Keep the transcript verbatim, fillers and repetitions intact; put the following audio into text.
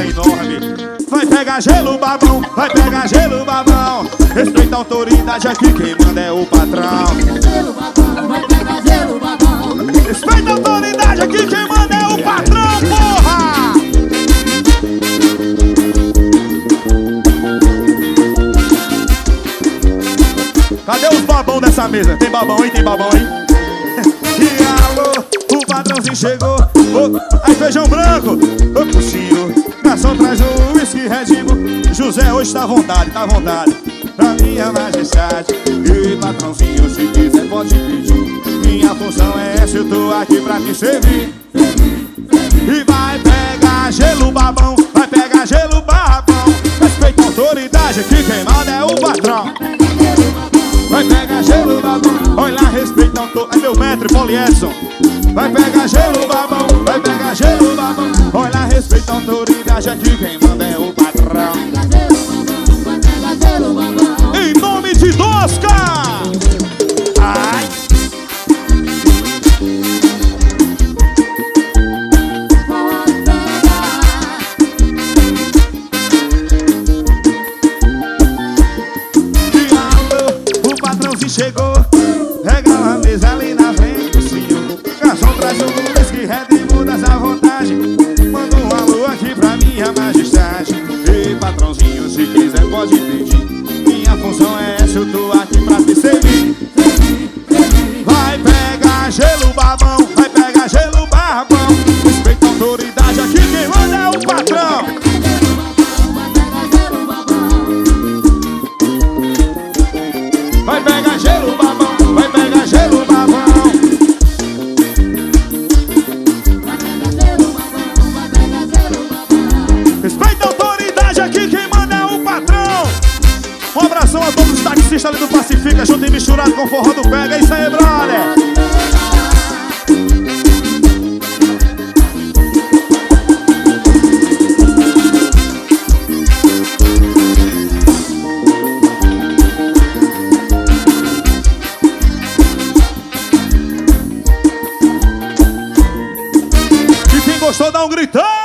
enorme. Vai pegar gelo, babão, vai pegar gelo, babão. Respeita a autoridade, aqui quem manda é o patrão. Gelo, babão, vai pegar gelo, babão. Respeita a autoridade, aqui quem manda é o patrão, porra! Cadê os babão dessa mesa? Tem babão aí, tem babão aí? E alô, o patrãozinho chegou. Oh, aí feijão branco, ô coxinho. Garçom traz o whisky Red Bull. José hoje tá à vontade, tá à vontade. Pra minha majestade. E patrãozinho, se quiser pode pedir. Minha função é essa, eu tô aqui pra te servir. E vai pegar gelo, babão, vai pegar gelo, babão. Respeita a autoridade, que quem manda é o patrão. Vai pegar gelo, babão, olha lá, respeita a autoridade. É meu mestre, Paulo Edson. Vai pegar gelo, babão, vai pegar gelo, babão. Olha lá, respeita a autoridade, aqui quem manda é o patrão. Vai pegar gelo, babão. Em nome de Dosca! Ai! Chegou, regala a mesa ali na frente do senhor. Garçom traz um whisky Red Bull, das à vontade. Manda um alô aqui pra minha majestade. E patrãozinho, se quiser pode pedir. Minha função é essa, eu tô aqui pra te servir. Vai pegar gelo, babão, vai pegar gelo, babão. Respeita a autoridade, aqui quem manda é o patrão. Vai pegar gelo, babão, vai pegar gelo, babão. Respeita a autoridade, aqui quem manda é o patrão. Um abração a todos os taxistas ali do Pacifica, junto e misturado com forró do Pega. É isso aí, brother. Gostou? Dá um gritão!